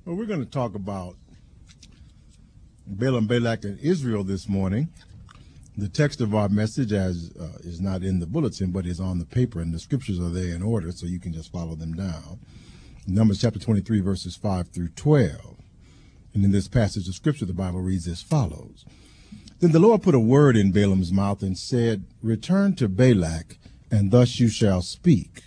Well, we're going to talk about Balaam, Balak, and Israel this morning. The text of our message is not in the bulletin, but is on the paper, and the scriptures are there in order, so you can just follow them down. Numbers chapter 23, verses 5 through 12. And in this passage of scripture, the Bible reads as follows. Then the Lord put a word in Balaam's mouth and said, "Return to Balak, and thus you shall speak."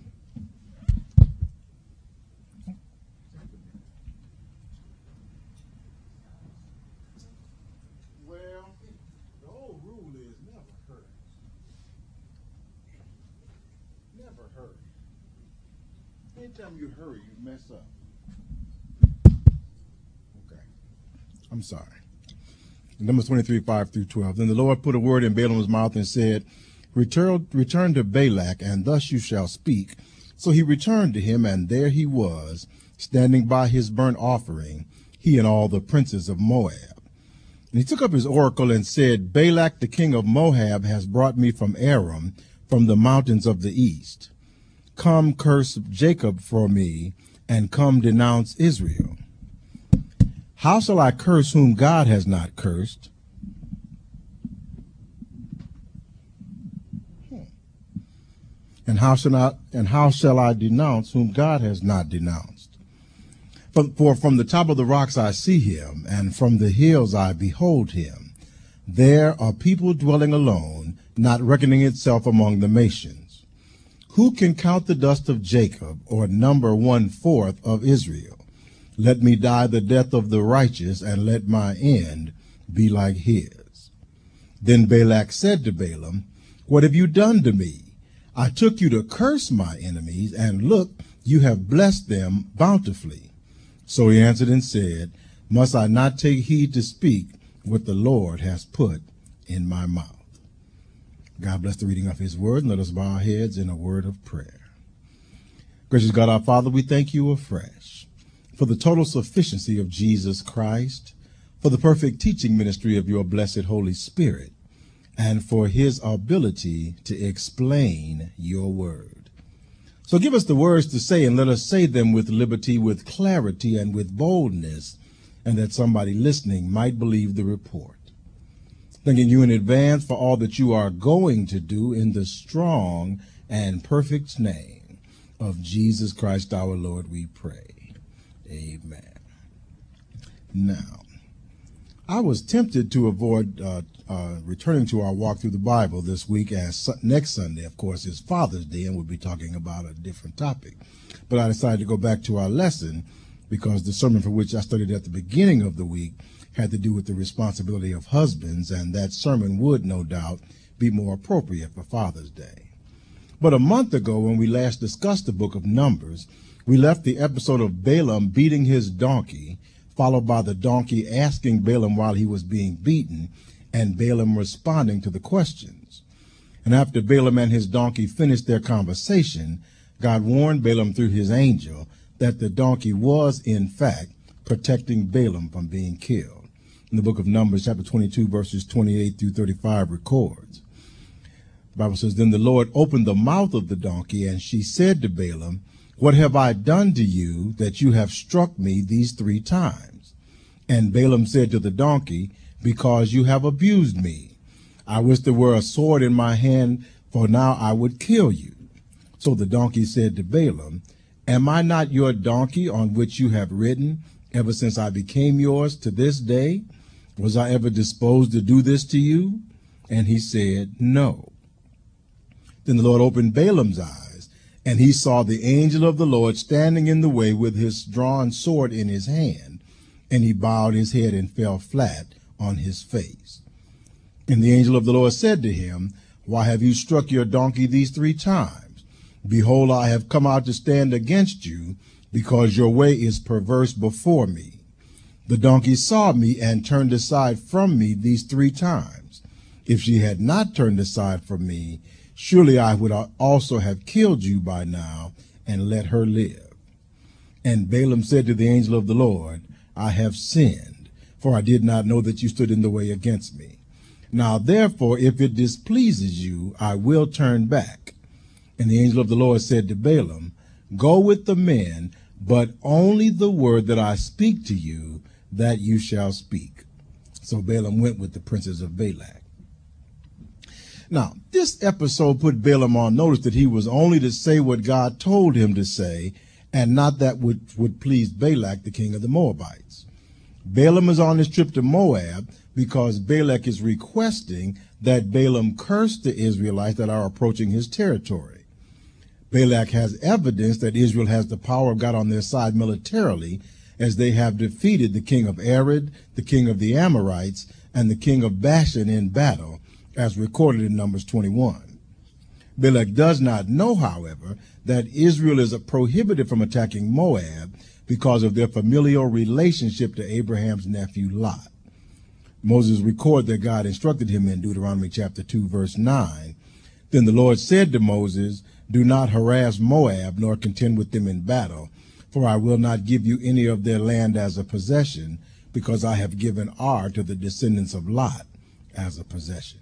Well, the old rule is never hurry. Never hurry. Anytime you hurry, you mess up. Okay. I'm sorry. Numbers 23, 5 through 12. Then the Lord put a word in Balaam's mouth and said, Return to Balak, and thus you shall speak. So he returned to him, and there he was, standing by his burnt offering, he and all the princes of Moab. And he took up his oracle and said, Balak, the king of Moab, has brought me from Aram, from the mountains of the east. Come curse Jacob for me, and come denounce Israel. How shall I curse whom God has not cursed? And how shall I denounce whom God has not denounced? For from the top of the rocks I see him, and from the hills I behold him. There are people dwelling alone, not reckoning itself among the nations. Who can count the dust of Jacob, or number 1/4 of Israel? Let me die the death of the righteous, and let my end be like his. Then Balak said to Balaam, What have you done to me? I took you to curse my enemies, and look, you have blessed them bountifully. So he answered and said, Must I not take heed to speak what the Lord has put in my mouth? God bless the reading of his word, and let us bow our heads in a word of prayer. Gracious God, our Father, we thank you afresh for the total sufficiency of Jesus Christ, for the perfect teaching ministry of your blessed Holy Spirit, and for his ability to explain your word. So give us the words to say, and let us say them with liberty, with clarity, and with boldness, and that somebody listening might believe the report. Thanking you in advance for all that you are going to do in the strong and perfect name of Jesus Christ our Lord, we pray. Amen. Now, I was tempted to avoid returning to our walk through the Bible this week, as next Sunday, of course, is Father's Day, and we'll be talking about a different topic. But I decided to go back to our lesson because the sermon for which I studied at the beginning of the week had to do with the responsibility of husbands, and that sermon would, no doubt, be more appropriate for Father's Day. But a month ago, when we last discussed the book of Numbers, we left the episode of Balaam beating his donkey, followed by the donkey asking Balaam while he was being beaten, and Balaam responding to the questions. And after Balaam and his donkey finished their conversation, God warned Balaam through his angel that the donkey was, in fact, protecting Balaam from being killed. In the book of Numbers, chapter 22, verses 28 through 35 records. The Bible says, Then the Lord opened the mouth of the donkey, and she said to Balaam, What have I done to you that you have struck me these 3 times? And Balaam said to the donkey, Because you have abused me. I wish there were a sword in my hand, for now I would kill you. So the donkey said to Balaam, Am I not your donkey on which you have ridden ever since I became yours to this day? Was I ever disposed to do this to you? And he said, No. Then the Lord opened Balaam's eyes, and he saw the angel of the Lord standing in the way with his drawn sword in his hand, and he bowed his head and fell flat on his face. And the angel of the Lord said to him, Why have you struck your donkey these 3 times? Behold, I have come out to stand against you, because your way is perverse before me. The donkey saw me and turned aside from me these 3 times. If she had not turned aside from me, surely I would also have killed you by now and let her live. And Balaam said to the angel of the Lord, I have sinned, for I did not know that you stood in the way against me. Now therefore, if it displeases you, I will turn back. And the angel of the Lord said to Balaam, Go with the men, but only the word that I speak to you, that you shall speak. So Balaam went with the princes of Balak. Now, this episode put Balaam on notice that he was only to say what God told him to say, and not that which would please Balak, the king of the Moabites. Balaam is on this trip to Moab because Balak is requesting that Balaam curse the Israelites that are approaching his territory. Balak has evidence that Israel has the power of God on their side militarily, as they have defeated the king of Arad, the king of the Amorites, and the king of Bashan in battle, as recorded in Numbers 21. Balak does not know, however, that Israel is prohibited from attacking Moab because of their familial relationship to Abraham's nephew Lot. Moses records that God instructed him in Deuteronomy chapter 2, verse 9. Then the Lord said to Moses, "Do not harass Moab, nor contend with them in battle, for I will not give you any of their land as a possession, because I have given Ar to the descendants of Lot as a possession."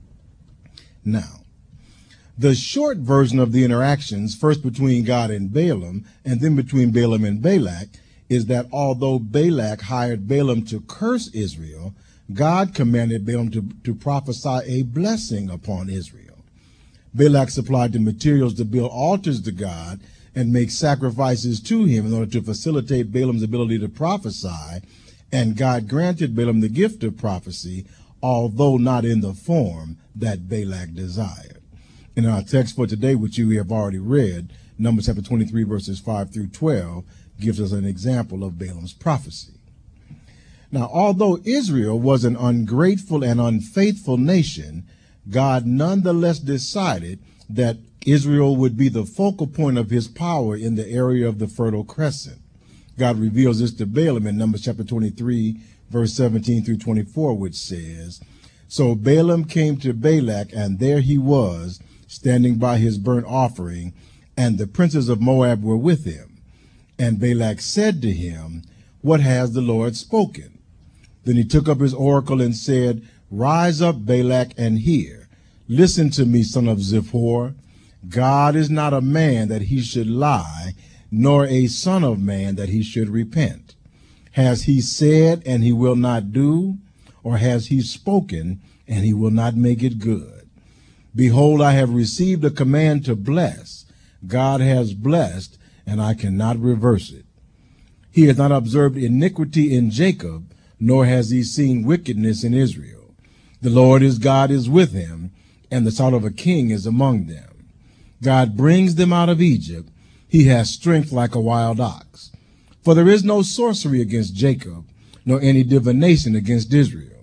Now, the short version of the interactions, first between God and Balaam, and then between Balaam and Balak, is that although Balak hired Balaam to curse Israel, God commanded Balaam to prophesy a blessing upon Israel. Balak supplied the materials to build altars to God and make sacrifices to him in order to facilitate Balaam's ability to prophesy, and God granted Balaam the gift of prophecy, although not in the form that Balak desired. In our text for today, which you have already read, Numbers chapter 23, verses 5 through 12, gives us an example of Balaam's prophecy. Now, although Israel was an ungrateful and unfaithful nation, God nonetheless decided that Israel would be the focal point of his power in the area of the Fertile Crescent. God reveals this to Balaam in Numbers chapter 23, verse 17 through 24, which says, "So Balaam came to Balak, and there he was, standing by his burnt offering, and the princes of Moab were with him. And Balak said to him, 'What has the Lord spoken?' Then he took up his oracle and said, 'Rise up, Balak, and hear. Listen to me, son of Zippor. God is not a man that he should lie, nor a son of man that he should repent. Has he said, and he will not do? Or has he spoken, and he will not make it good? Behold, I have received a command to bless. God has blessed, and I cannot reverse it. He has not observed iniquity in Jacob, nor has he seen wickedness in Israel. The Lord his God is with him, and the salt of a king is among them. God brings them out of Egypt. He has strength like a wild ox. For there is no sorcery against Jacob, nor any divination against Israel.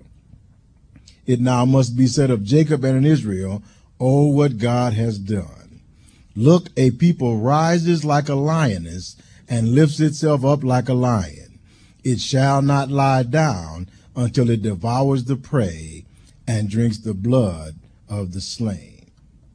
It now must be said of Jacob and in Israel, oh, what God has done. Look, a people rises like a lioness and lifts itself up like a lion. It shall not lie down until it devours the prey and drinks the blood of the slain."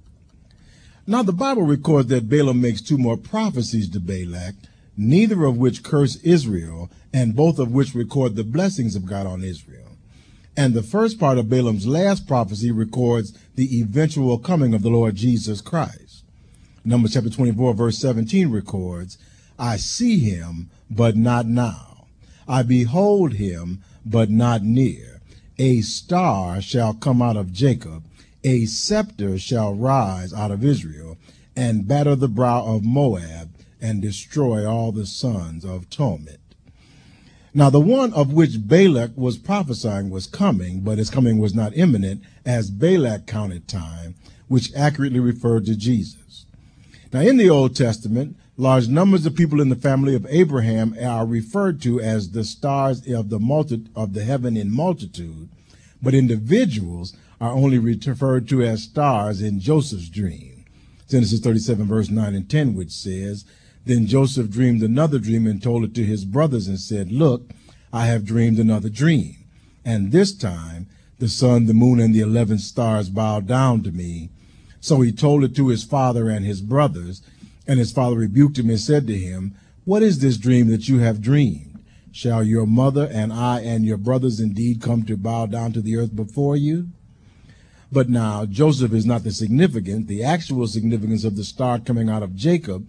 Now the Bible records that Balaam makes two more prophecies to Balak, neither of which curse Israel, and both of which record the blessings of God on Israel. And the first part of Balaam's last prophecy records the eventual coming of the Lord Jesus Christ. Numbers chapter 24, verse 17 records, "I see him, but not now. I behold him, but not near. A star shall come out of Jacob, a scepter shall rise out of Israel, and batter the brow of Moab, and destroy all the sons of Torment." Now the one of which Balak was prophesying was coming, but his coming was not imminent, as Balak counted time, which accurately referred to Jesus. Now in the Old Testament, large numbers of people in the family of Abraham are referred to as the stars of the heaven in multitude, but individuals are only referred to as stars in Joseph's dream. Genesis 37, verse 9 and 10, which says, "Then Joseph dreamed another dream and told it to his brothers and said, 'Look, I have dreamed another dream. And this time the sun, the moon, and the 11 stars bowed down to me.' So he told it to his father and his brothers, and his father rebuked him and said to him, 'What is this dream that you have dreamed? Shall your mother and I and your brothers indeed come to bow down to the earth before you?' But now Joseph is not the actual significance of the star coming out of Jacob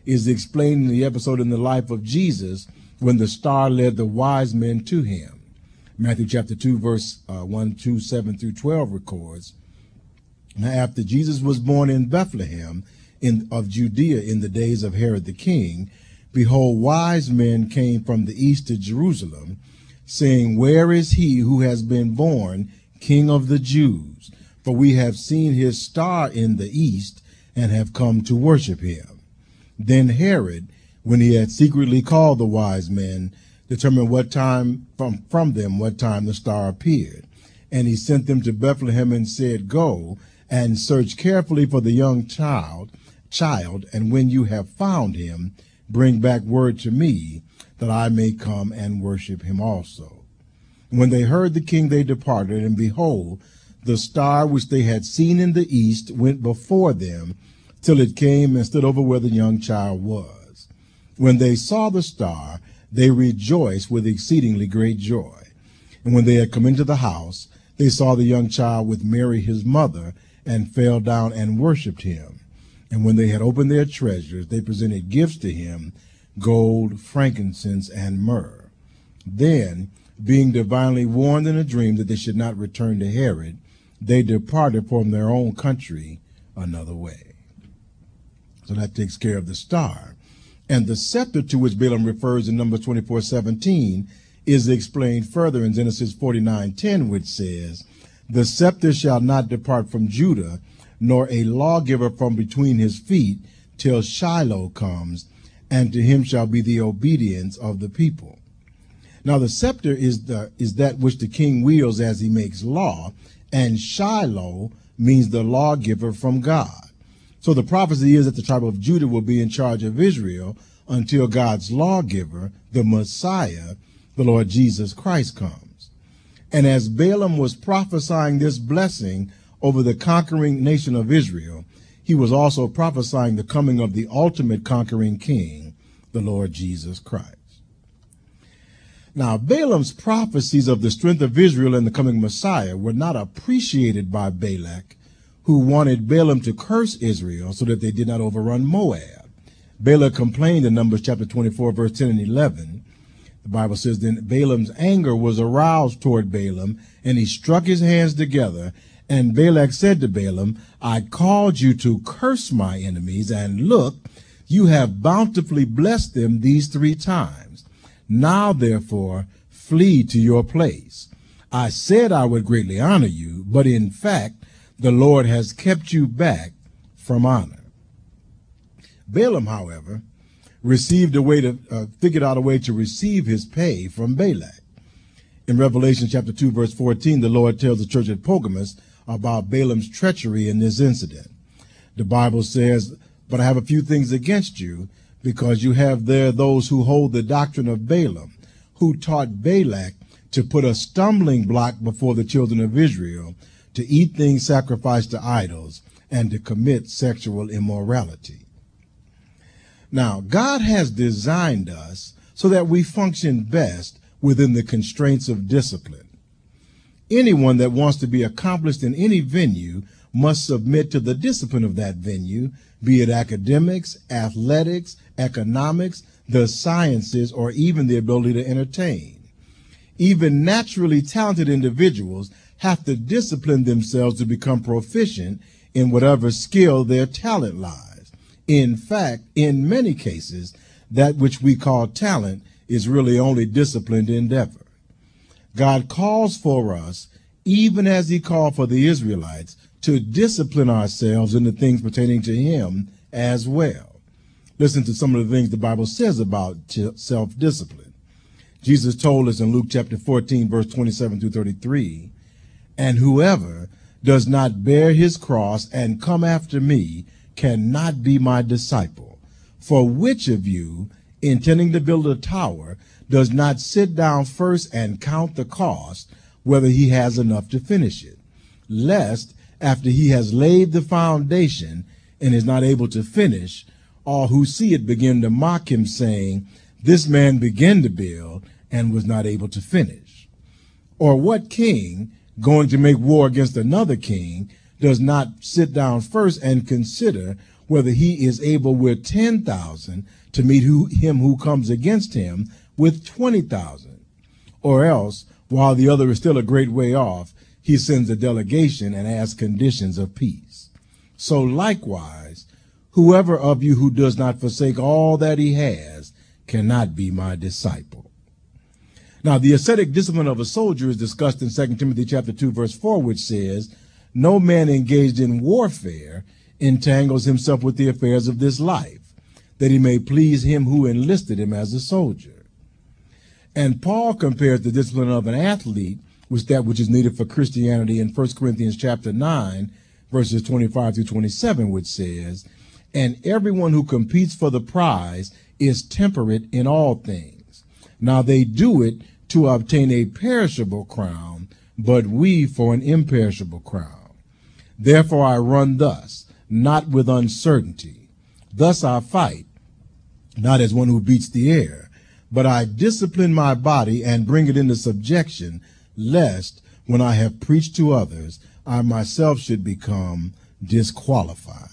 is explained in the episode in the life of Jesus when the star led the wise men to him. Matthew chapter 2, verse 1, 2, 7 through 12 records, "Now after Jesus was born in Bethlehem of Judea in the days of Herod the king, behold, wise men came from the east to Jerusalem, saying, Where is he who has been born King of the Jews? For we have seen his star in the east and have come to worship him. Then Herod, when he had secretly called the wise men, determined what time from them what time the star appeared. And he sent them to Bethlehem and said, Go and search carefully for the young child, and when you have found him, bring back word to me, that I may come and worship him also. When they heard the king, they departed, and behold, the star which they had seen in the east went before them, till it came and stood over where the young child was. When they saw the star, they rejoiced with exceedingly great joy. And when they had come into the house, they saw the young child with Mary his mother, and fell down and worshipped him. And when they had opened their treasures, they presented gifts to him, gold, frankincense, and myrrh. Then, being divinely warned in a dream that they should not return to Herod, they departed from their own country another way." So that takes care of the star. And the scepter to which Balaam refers in Numbers 24:17 is explained further in Genesis 49:10, which says, "The scepter shall not depart from Judah, nor a lawgiver from between his feet, till Shiloh comes, and to him shall be the obedience of the people." Now the scepter is that which the king wields as he makes law, and Shiloh means the lawgiver from God. So the prophecy is that the tribe of Judah will be in charge of Israel until God's lawgiver, the Messiah, the Lord Jesus Christ, comes. And as Balaam was prophesying this blessing over the conquering nation of Israel, he was also prophesying the coming of the ultimate conquering king, the Lord Jesus Christ. Now, Balaam's prophecies of the strength of Israel and the coming Messiah were not appreciated by Balak, who wanted Balaam to curse Israel so that they did not overrun Moab. Balak complained in Numbers chapter 24, verse 10 and 11. The Bible says, "Then Balaam's anger was aroused toward Balaam, and he struck his hands together. And Balak said to Balaam, I called you to curse my enemies, and look, you have bountifully blessed them these 3 times. Now, therefore, flee to your place. I said I would greatly honor you, but in fact, the Lord has kept you back from honor." Balaam, however, figured out a way to receive his pay from Balak. In Revelation chapter 2, verse 14, the Lord tells the church at Pergamos about Balaam's treachery in this incident. The Bible says, "But I have a few things against you, because you have there those who hold the doctrine of Balaam, who taught Balak to put a stumbling block before the children of Israel, to eat things sacrificed to idols, and to commit sexual immorality." Now, God has designed us so that we function best within the constraints of discipline. Anyone that wants to be accomplished in any venue must submit to the discipline of that venue, be it academics, athletics, economics, the sciences, or even the ability to entertain. Even naturally talented individuals have to discipline themselves to become proficient in whatever skill their talent lies. In fact, in many cases, that which we call talent is really only disciplined endeavor. God calls for us, even as he called for the Israelites, to discipline ourselves in the things pertaining to him as well. Listen to some of the things the Bible says about self-discipline. Jesus told us in Luke chapter 14, verse 27 through 33, "And whoever does not bear his cross and come after me cannot be my disciple. For which of you, intending to build a tower, does not sit down first and count the cost, whether he has enough to finish it, lest after he has laid the foundation and is not able to finish, all who see it begin to mock him, saying, This man began to build and was not able to finish? Or what king, going to make war against another king, does not sit down first and consider whether he is able with 10,000 to meet him who comes against him with 20,000. Or else, while the other is still a great way off, he sends a delegation and asks conditions of peace. So likewise, whoever of you who does not forsake all that he has cannot be my disciple. Now, the ascetic discipline of a soldier is discussed in 2 Timothy chapter 2, verse 4, which says, "No man engaged in warfare entangles himself with the affairs of this life, that he may please him who enlisted him as a soldier." And Paul compares the discipline of an athlete with that which is needed for Christianity in 1 Corinthians chapter 9, verses 25 through 27, which says, "And everyone who competes for the prize is temperate in all things. Now they do it to obtain a perishable crown, but we for an imperishable crown. Therefore I run thus, not with uncertainty. Thus I fight, not as one who beats the air, but I discipline my body and bring it into subjection, lest, when I have preached to others, I myself should become disqualified."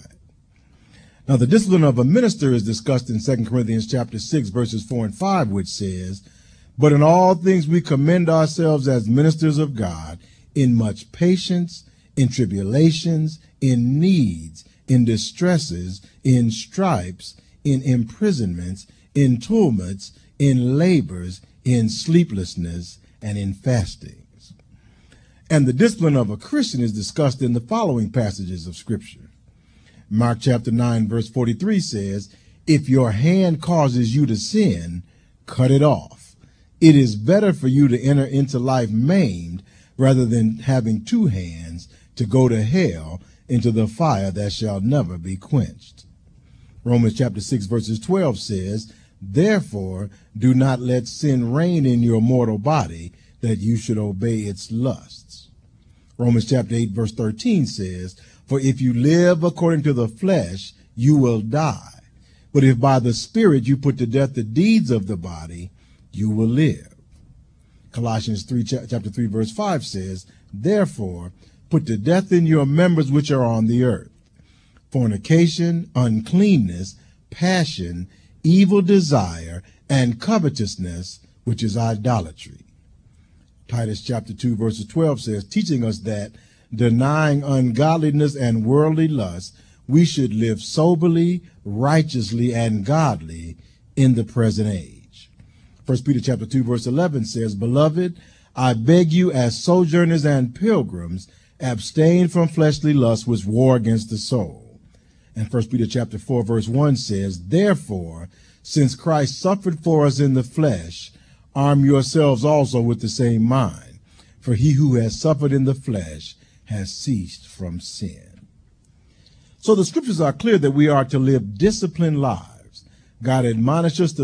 Now, the discipline of a minister is discussed in 2 Corinthians chapter 6, verses 4 and 5, which says, "But in all things we commend ourselves as ministers of God, in much patience, in tribulations, in needs, in distresses, in stripes, in imprisonments, in tumults, in labors, in sleeplessness, and in fastings." And the discipline of a Christian is discussed in the following passages of Scripture. Mark chapter 9, verse 43 says, "If your hand causes you to sin, cut it off. It is better for you to enter into life maimed rather than having two hands to go to hell, into the fire that shall never be quenched." Romans chapter 6, verses 12 says, "Therefore do not let sin reign in your mortal body, that you should obey its lusts." Romans chapter 8, verse 13 says, "For if you live according to the flesh, you will die. But if by the Spirit you put to death the deeds of the body, you will live." Colossians chapter 3, verse 5 says, "Therefore put to death in your members which are on the earth, fornication, uncleanness, passion, evil desire, and covetousness, which is idolatry." Titus chapter 2, verse 12 says, teaching us that, denying ungodliness and worldly lust, we should live soberly, righteously, and godly in the present age. 1 Peter chapter 2, verse 11 says, "Beloved, I beg you as sojourners and pilgrims, abstain from fleshly lusts which war against the soul." And 1 Peter chapter 4, verse 1 says, "Therefore, since Christ suffered for us in the flesh, arm yourselves also with the same mind. For he who has suffered in the flesh has ceased from sin." So the scriptures are clear that we are to live disciplined lives. God admonishes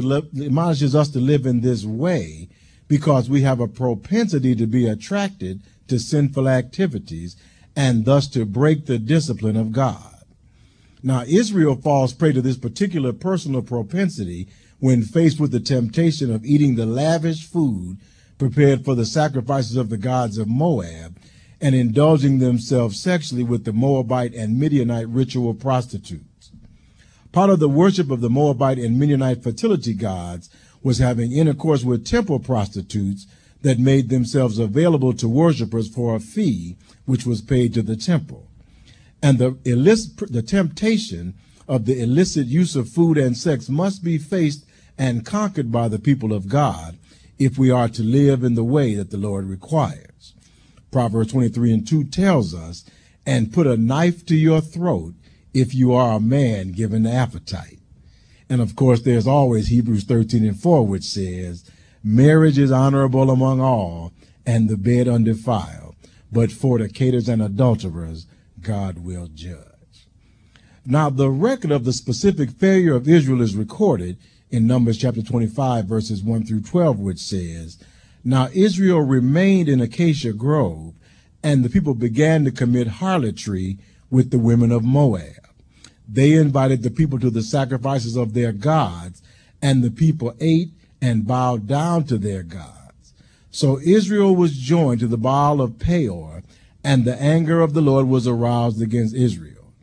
us to live in this way because we have a propensity to be attracted to sinful activities and thus to break the discipline of God. Now, Israel falls prey to this particular personal propensity when faced with the temptation of eating the lavish food prepared for the sacrifices of the gods of Moab and indulging themselves sexually with the Moabite and Midianite ritual prostitutes. Part of the worship of the Moabite and Midianite fertility gods was having intercourse with temple prostitutes that made themselves available to worshipers for a fee which was paid to the temple. And the temptation of the illicit use of food and sex must be faced and conquered by the people of God if we are to live in the way that the Lord requires. Proverbs 23:2 tells us, "And put a knife to your throat if you are a man given to appetite." And of course, there's always Hebrews 13:4, which says, "Marriage is honorable among all, and the bed undefiled, but fornicators and adulterers God will judge." Now, the record of the specific failure of Israel is recorded in Numbers chapter 25, verses 1 through 12, which says, "Now Israel remained in Acacia Grove, and the people began to commit harlotry with the women of Moab. They invited the people to the sacrifices of their gods, and the people ate and bowed down to their gods. So Israel was joined to the Baal of Peor, and the anger of the Lord was aroused against Israel.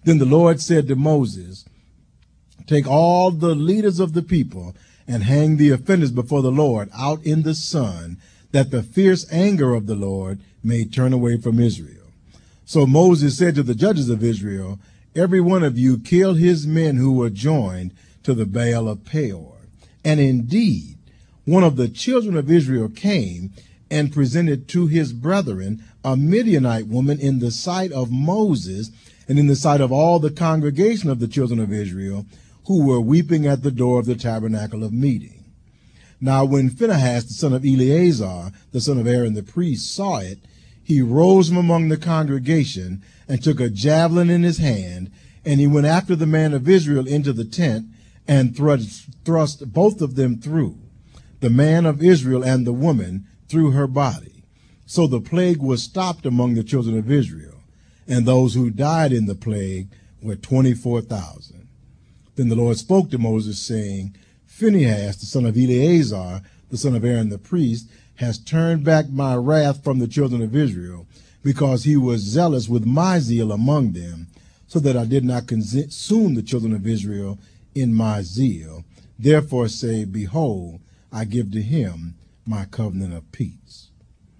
Then the Lord said to Moses, take all the leaders of the people and hang the offenders before the Lord out in the sun, that the fierce anger of the Lord may turn away from Israel. So Moses said to the judges of Israel, every one of you kill his men who were joined to the Baal of Peor. And indeed, one of the children of Israel came and presented to his brethren a Midianite woman in the sight of Moses and in the sight of all the congregation of the children of Israel, who were weeping at the door of the tabernacle of meeting. Now when Phinehas, the son of Eleazar, the son of Aaron the priest, saw it, he rose from among the congregation and took a javelin in his hand, and he went after the man of Israel into the tent and thrust both of them through, the man of Israel and the woman, through her body. So the plague was stopped among the children of Israel, and those who died in the plague were 24,000. Then the Lord spoke to Moses, saying, Phinehas, the son of Eleazar, the son of Aaron the priest, has turned back my wrath from the children of Israel, because he was zealous with my zeal among them, so that I did not consume the children of Israel in my zeal. Therefore say, behold, I give to him my covenant of peace.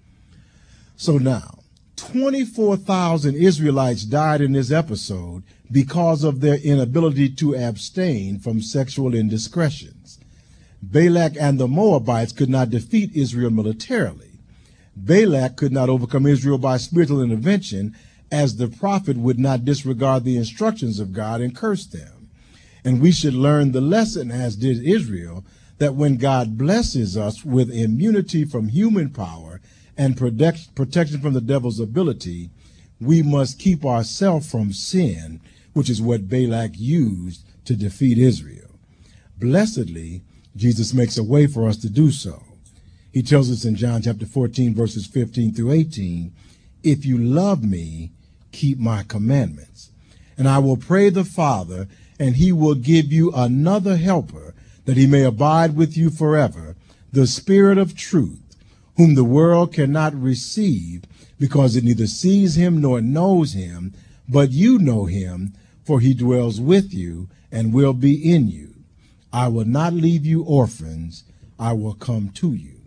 So now, 24,000 Israelites died in this episode because of their inability to abstain from sexual indiscretions. Balak and the Moabites could not defeat Israel militarily. Balak could not overcome Israel by spiritual intervention, as the prophet would not disregard the instructions of God and curse them. And we should learn the lesson, as did Israel, that when God blesses us with immunity from human power and protection from the devil's ability, we must keep ourselves from sin, which is what Balak used to defeat Israel. Blessedly, Jesus makes a way for us to do so. He tells us in John chapter 14, verses 15 through 18, if you love me, keep my commandments. And I will pray the Father, and he will give you another helper, that he may abide with you forever, the Spirit of truth, whom the world cannot receive, because it neither sees him nor knows him, but you know him, for he dwells with you and will be in you. I will not leave you orphans, I will come to you.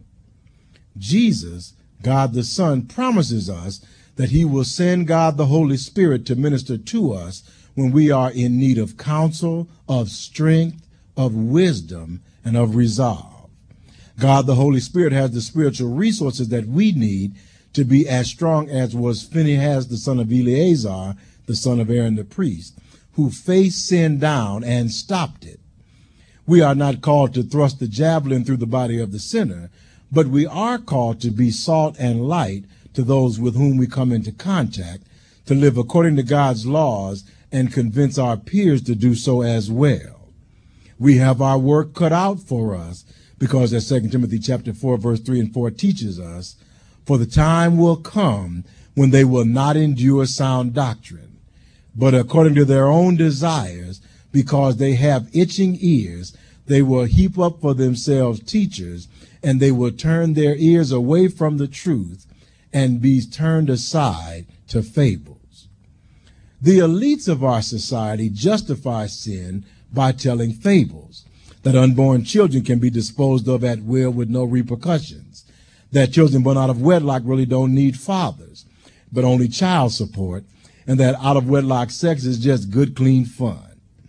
Jesus, God the Son, promises us that he will send God the Holy Spirit to minister to us when we are in need of counsel, of strength, of wisdom, and of resolve. God the Holy Spirit has the spiritual resources that we need to be as strong as was Phinehas, the son of Eleazar, the son of Aaron the priest, who faced sin down and stopped it. We are not called to thrust the javelin through the body of the sinner, but we are called to be salt and light to those with whom we come into contact, to live according to God's laws and convince our peers to do so as well. We have our work cut out for us, because as 2 Timothy chapter 4, verse 3 and 4 teaches us, for the time will come when they will not endure sound doctrine, but according to their own desires, because they have itching ears, they will heap up for themselves teachers, and they will turn their ears away from the truth and be turned aside to fables. The elites of our society justify sin by telling fables, that unborn children can be disposed of at will with no repercussions, that children born out of wedlock really don't need fathers, but only child support, and that out of wedlock sex is just good, clean fun.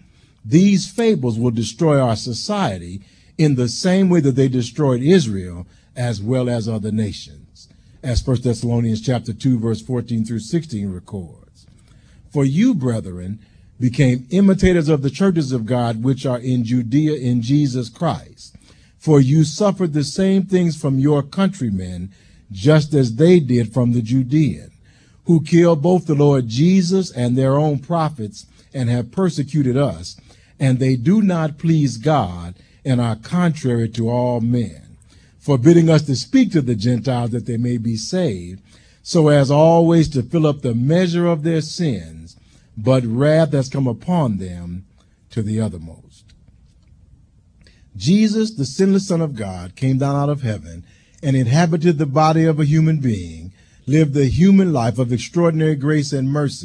These fables will destroy our society in the same way that they destroyed Israel as well as other nations, as 1 Thessalonians chapter 2, verse 14 through 16 records. For you, brethren, became imitators of the churches of God which are in Judea in Jesus Christ. For you suffered the same things from your countrymen, just as they did from the Judean, who killed both the Lord Jesus and their own prophets, and have persecuted us, and they do not please God, and are contrary to all men, forbidding us to speak to the Gentiles that they may be saved, so as always to fill up the measure of their sins, but wrath has come upon them to the uttermost. Jesus, the sinless Son of God, came down out of heaven and inhabited the body of a human being, lived the human life of extraordinary grace and mercy,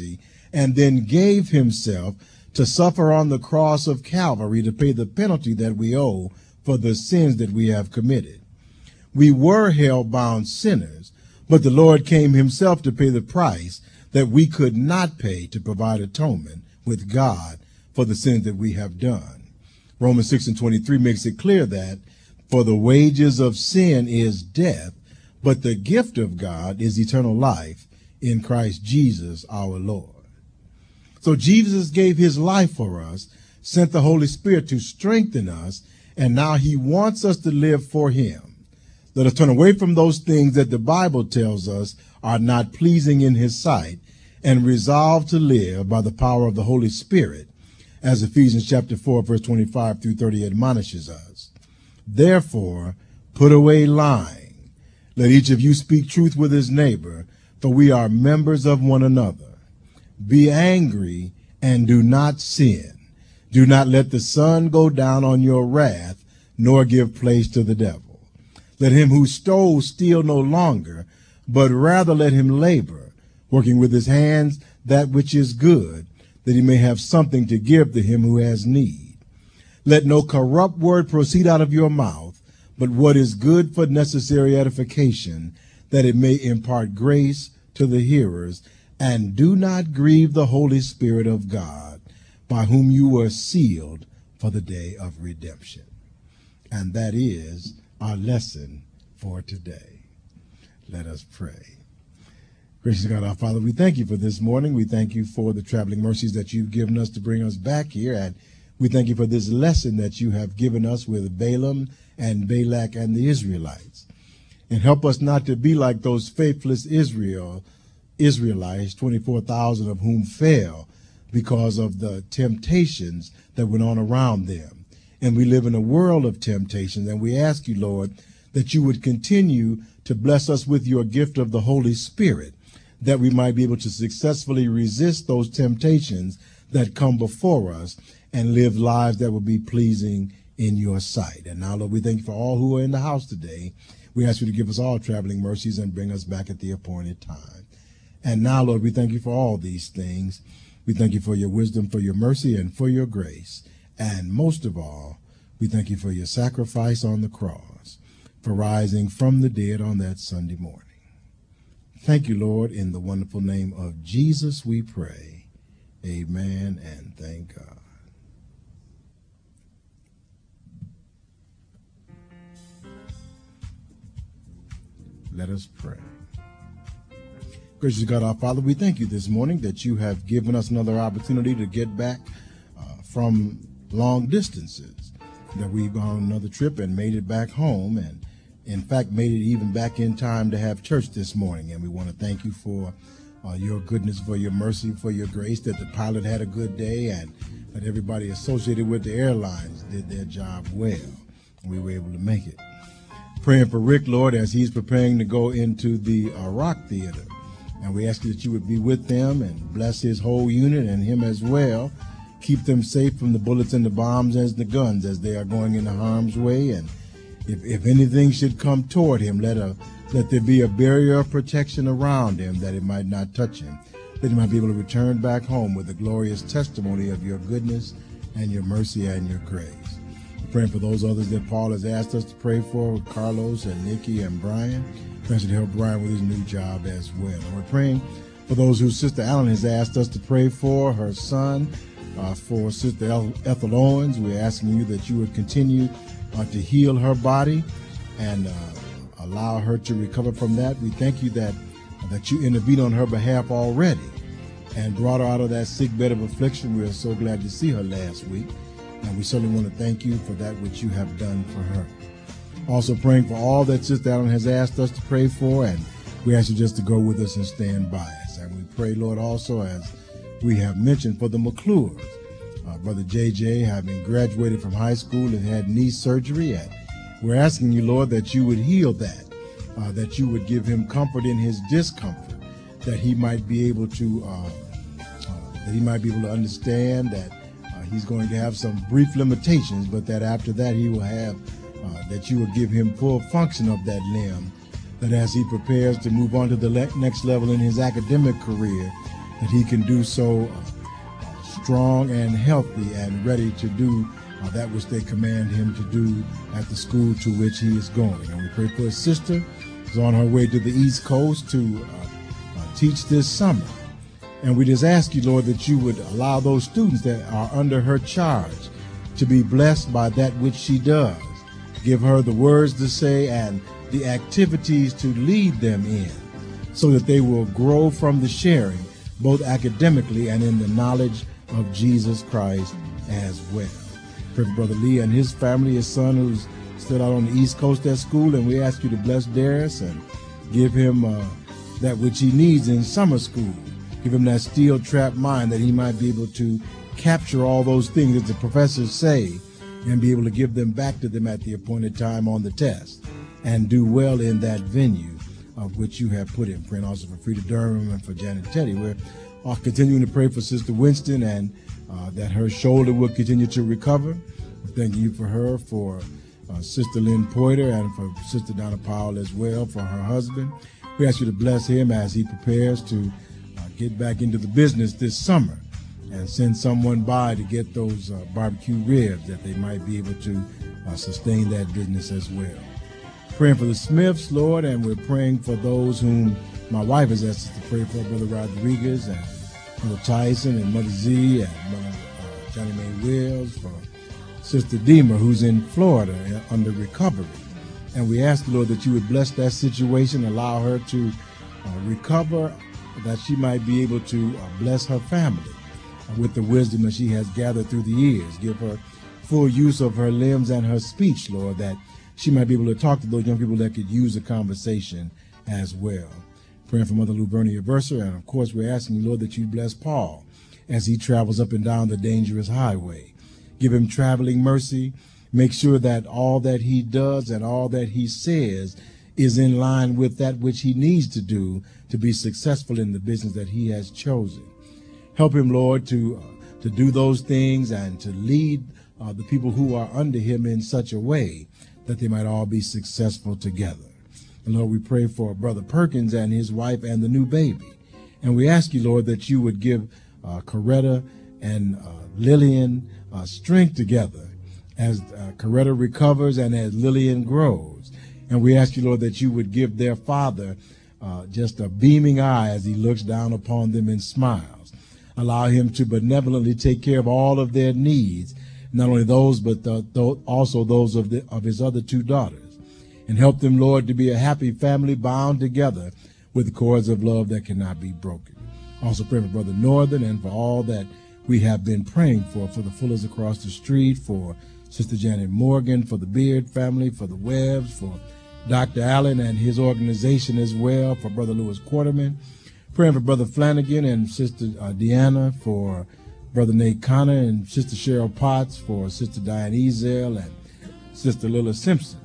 and then gave himself to suffer on the cross of Calvary to pay the penalty that we owe for the sins that we have committed. We were hell-bound sinners, but the Lord came himself to pay the price that we could not pay to provide atonement with God for the sins that we have done. Romans 6:23 makes it clear that for the wages of sin is death, but the gift of God is eternal life in Christ Jesus our Lord. So Jesus gave his life for us, sent the Holy Spirit to strengthen us, and now he wants us to live for him. Let us turn away from those things that the Bible tells us are not pleasing in his sight and resolve to live by the power of the Holy Spirit, as Ephesians chapter 4, verse 25 through 30 admonishes us. Therefore, put away lying. Let each of you speak truth with his neighbor, for we are members of one another. Be angry and do not sin. Do not let the sun go down on your wrath, nor give place to the devil. Let him who stole steal no longer, but rather let him labor, working with his hands that which is good, that he may have something to give to him who has need. Let no corrupt word proceed out of your mouth, but what is good for necessary edification, that it may impart grace to the hearers. And do not grieve the Holy Spirit of God, by whom you were sealed for the day of redemption. And that is our lesson for today. Let us pray. Gracious God, our Father, we thank you for this morning. We thank you for the traveling mercies that you've given us to bring us back here. And we thank you for this lesson that you have given us with Balaam and Balak and the Israelites. And help us not to be like those faithless Israelites, 24,000 of whom fell because of the temptations that went on around them. And we live in a world of temptations, and we ask you, Lord, that you would continue to bless us with your gift of the Holy Spirit, that we might be able to successfully resist those temptations that come before us and live lives that will be pleasing in your sight. And now, Lord, we thank you for all who are in the house today. We ask you to give us all traveling mercies and bring us back at the appointed time. And now, Lord, we thank you for all these things. We thank you for your wisdom, for your mercy, and for your grace. And most of all, we thank you for your sacrifice on the cross, for rising from the dead on that Sunday morning. Thank you, Lord. In the wonderful name of Jesus we pray. Amen, and thank God. Let us pray. Gracious God, our Father, we thank you this morning that you have given us another opportunity to get back from long distances, that we've gone on another trip and made it back home, and in fact made it even back in time to have church this morning. And we want to thank you for your goodness, for your mercy, for your grace, that the pilot had a good day and that everybody associated with the airlines did their job well, and we were able to make it. Praying for Rick, Lord, as he's preparing to go into the Rock Theater, and we ask you that you would be with them and bless his whole unit and him as well. Keep them safe from the bullets and the bombs and the guns as they are going into harm's way. And if anything should come toward him, let there be a barrier of protection around him, that it might not touch him, that he might be able to return back home with a glorious testimony of your goodness and your mercy and your grace. We're praying for those others that Paul has asked us to pray for, Carlos and Nikki and Brian. Pray to help Brian with his new job as well. And we're praying for those who Sister Allen has asked us to pray for, her son, for Sister Ethel Owens. We're asking you that you would continue to heal her body and allow her to recover from that. We thank you that you intervened on her behalf already and brought her out of that sick bed of affliction. We are so glad to see her last week, and we certainly want to thank you for that which you have done for her. Also praying for all that Sister Allen has asked us to pray for, and we ask you just to go with us and stand by us. And we pray, Lord, also, as we have mentioned, for the McClures. Brother JJ, having graduated from high school and had knee surgery, and we're asking you, Lord, that you would heal that you would give him comfort in his discomfort, that he might be able to understand that he's going to have some brief limitations, but that after that he will have that you will give him full function of that limb, that as he prepares to move on to the next level in his academic career, that he can do so strong and healthy and ready to do that which they command him to do at the school to which he is going. And we pray for his sister who's on her way to the East Coast to teach this summer. And we just ask you, Lord, that you would allow those students that are under her charge to be blessed by that which she does. Give her the words to say and the activities to lead them in, so that they will grow from the sharing, both academically and in the knowledge of Jesus Christ as well. Pray for Brother Lee and his family, his son who's still out on the East Coast at school, and we ask you to bless Darius and give him that which he needs in summer school. Give him that steel-trap mind that he might be able to capture all those things that the professors say and be able to give them back to them at the appointed time on the test and do well in that venue of which you have put him. Praying also for Frida Durham and for Janet Teddy. We're continuing to pray for Sister Winston and that her shoulder will continue to recover. Thank you for her, for Sister Lynn Poiter, and for Sister Donna Powell as well, for her husband. We ask you to bless him as he prepares to get back into the business this summer and send someone by to get those barbecue ribs, that they might be able to sustain that business as well. Praying for the Smiths, Lord, and we're praying for those whom my wife has asked us to pray for, Brother Rodriguez and Mother Tyson and Mother Z and Mother Johnny Mae Wills, for Sister Deemer, who's in Florida under recovery. And we ask, Lord, that you would bless that situation, allow her to recover, that she might be able to bless her family with the wisdom that she has gathered through the years. Give her full use of her limbs and her speech, Lord, that she might be able to talk to those young people that could use a conversation as well. Praying for Mother Luvernia Verser, and of course we're asking you, Lord, that you bless Paul as he travels up and down the dangerous highway. Give him traveling mercy. Make sure that all that he does and all that he says is in line with that which he needs to do to be successful in the business that he has chosen. Help him, Lord, to do those things and to lead the people who are under him in such a way that they might all be successful together. And Lord, we pray for Brother Perkins and his wife and the new baby. And we ask you, Lord, that you would give Coretta and Lillian strength together as Coretta recovers and as Lillian grows. And we ask you, Lord, that you would give their father just a beaming eye as he looks down upon them and smiles. Allow him to benevolently take care of all of their needs, not only those, but also those of his other two daughters. And help them, Lord, to be a happy family bound together with cords of love that cannot be broken. Also pray for Brother Northern and for all that we have been praying for the Fullers across the street, for Sister Janet Morgan, for the Beard family, for the Webbs, for Dr. Allen and his organization as well, for Brother Lewis Quarterman. Praying for Brother Flanagan and Sister Deanna, for Brother Nate Connor and Sister Cheryl Potts, for Sister Diane Ezel and Sister Lila Simpson.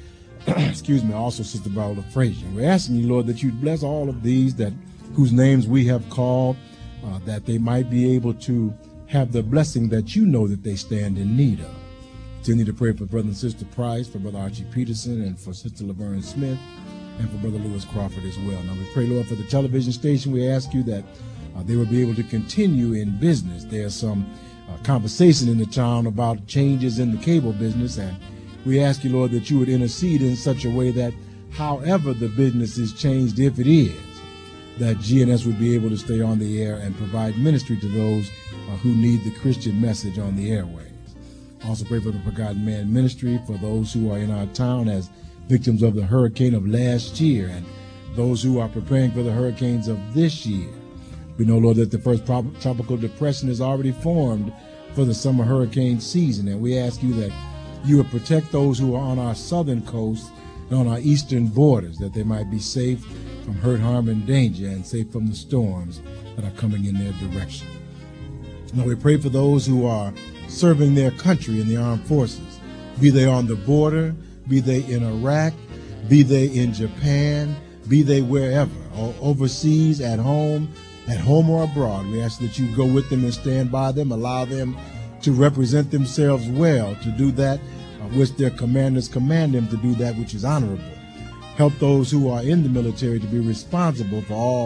Excuse me, also Sister Barbara Frazier. We're asking you, Lord, that you bless all of these whose names we have called, that they might be able to have the blessing that you know that they stand in need of. Continue to pray for Brother and Sister Price, for Brother Archie Peterson, and for Sister Laverne Smith, and for Brother Lewis Crawford as well. Now we pray, Lord, for the television station. We ask you that they will be able to continue in business. There's some conversation in the town about changes in the cable business, and we ask you, Lord, that you would intercede in such a way that however the business is changed, if it is, that GNS would be able to stay on the air and provide ministry to those who need the Christian message on the airways. Also pray for the Forgotten Man Ministry, for those who are in our town as victims of the hurricane of last year and those who are preparing for the hurricanes of this year. We know, Lord, that the first tropical depression is already formed for the summer hurricane season, and we ask you that you would protect those who are on our southern coast and on our eastern borders, that they might be safe from hurt, harm, and danger, and safe from the storms that are coming in their direction. Now we pray for those who are serving their country in the armed forces, be they on the border, be they in Iraq, be they in Japan, be they wherever, or overseas, at home or abroad. We ask that you go with them and stand by them, allow them to represent themselves well, to do that which their commanders command them to do, that which is honorable. Help those who are in the military to be responsible for all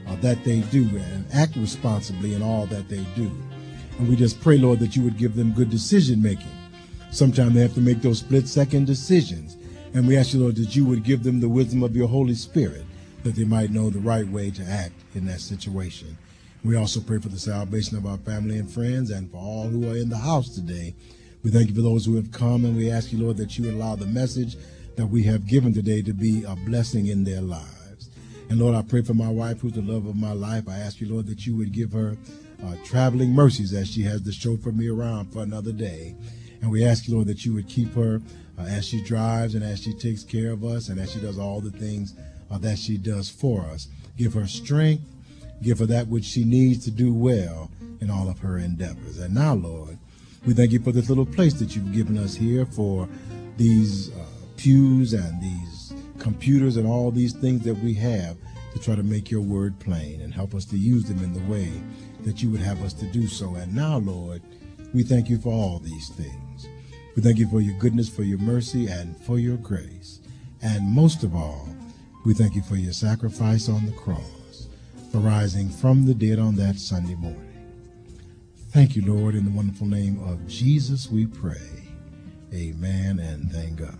that they do and act responsibly in all that they do. And we just pray, Lord, that you would give them good decision making. Sometimes they have to make those split-second decisions. And we ask you, Lord, that you would give them the wisdom of your Holy Spirit, that they might know the right way to act in that situation. We also pray for the salvation of our family and friends and for all who are in the house today. We thank you for those who have come, and we ask you, Lord, that you would allow the message that we have given today to be a blessing in their lives. And Lord, I pray for my wife, who's the love of my life. I ask you, Lord, that you would give her traveling mercies as she has to chauffeur me around for another day. And we ask you, Lord, that you would keep her as she drives and as she takes care of us and as she does all the things that she does for us. Give her strength. Give her that which she needs to do well in all of her endeavors. And now, Lord, we thank you for this little place that you've given us here, for these pews and these computers and all these things that we have to try to make your word plain and help us to use them in the way that you would have us to do so. And now, Lord, we thank you for all these things. We thank you for your goodness, for your mercy, and for your grace. And most of all, we thank you for your sacrifice on the cross, for rising from the dead on that Sunday morning. Thank you, Lord. In the wonderful name of Jesus, we pray. Amen, and thank God.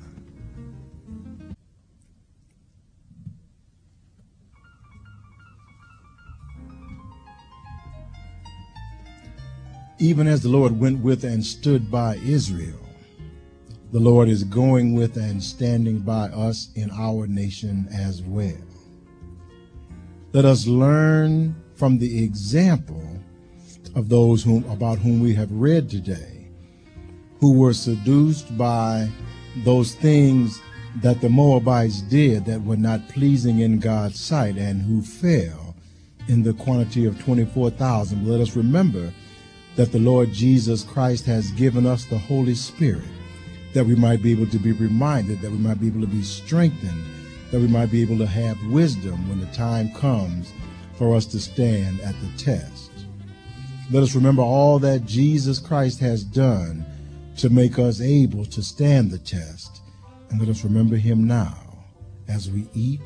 Even as the Lord went with and stood by Israel, the Lord is going with and standing by us in our nation as well. Let us learn from the example of those about whom we have read today, who were seduced by those things that the Moabites did that were not pleasing in God's sight, and who fell in the quantity of 24,000. Let us remember that the Lord Jesus Christ has given us the Holy Spirit, that we might be able to be reminded, that we might be able to be strengthened, that we might be able to have wisdom when the time comes for us to stand at the test. Let us remember all that Jesus Christ has done to make us able to stand the test. And let us remember him now as we eat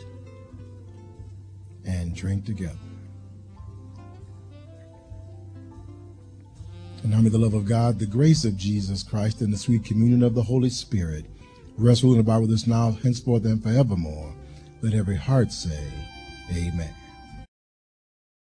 and drink together. And now may the love of God, the grace of Jesus Christ, and the sweet communion of the Holy Spirit rest, rule, and abide with us now, henceforth, and forevermore. Let every heart say, Amen.